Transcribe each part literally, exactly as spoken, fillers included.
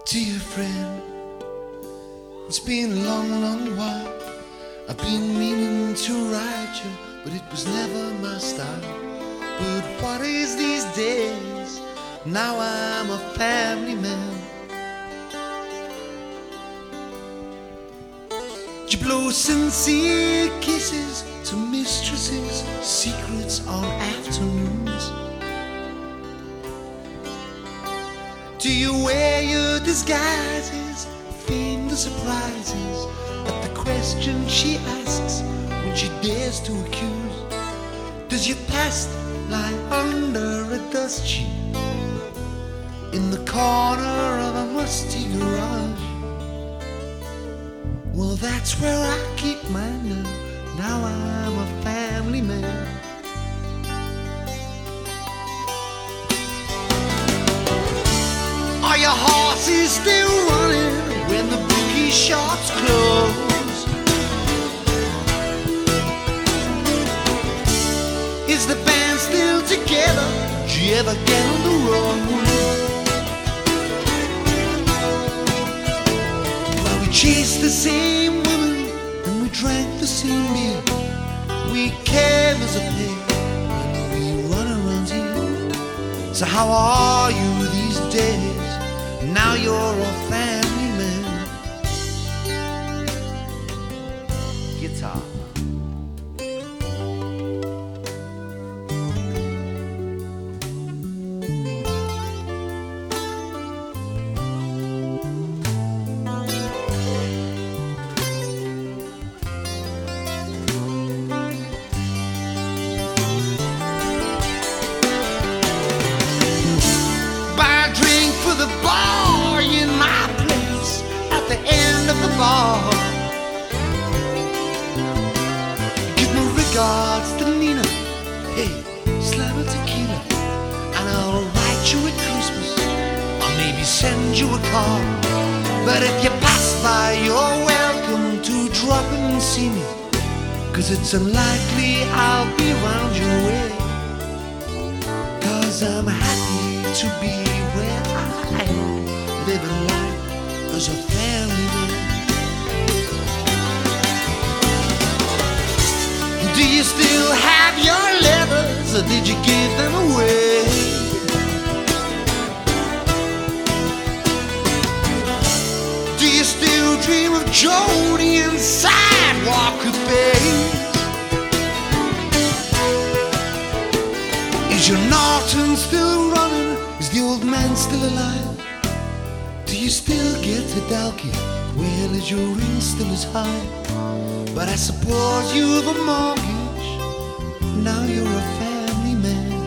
Dear friend, it's been a long, long while. I've been meaning to write you, but it was never my style. But what is these days? Now I'm a family man. You blow sincere kisses to mistresses, secrets on afternoons. Do you wear your disguises, feign the surprises at the question she asks when she dares to accuse? Does your past lie under a dust sheet in the corner of a musty garage? Well, that's where I keep mine now. Now I'm a family man. Are your horses still running when the bookie shops close? Is the band still together? Did you ever get on the road? Well, we chased the same women and we drank the same beer. We came as a pair and we run around here. So how are you these days? Now you're a family man. Guitar. Buy a drink for the bar in my place at the end of the bar. Give my regards to Nina. Hey, slam a tequila, and I'll write you at Christmas, or maybe send you a card. But if you pass by, you're welcome to drop in and see me, 'cause it's unlikely I'll be round your way. 'Cause I'm happy to be where I am, living life as a family man. Do you still have your leathers, or did you give them away? Do you still dream of Jody and sidewalk cafes? Is your Norton still running? Is the old man still alive? Do you still get to Dalkey? Well, is your rent still as high? But I suppose you've a mortgage. Now you're a family man.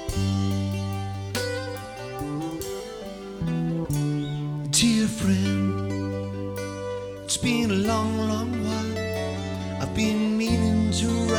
Dear friend, it's been a long, long while. I've been meaning to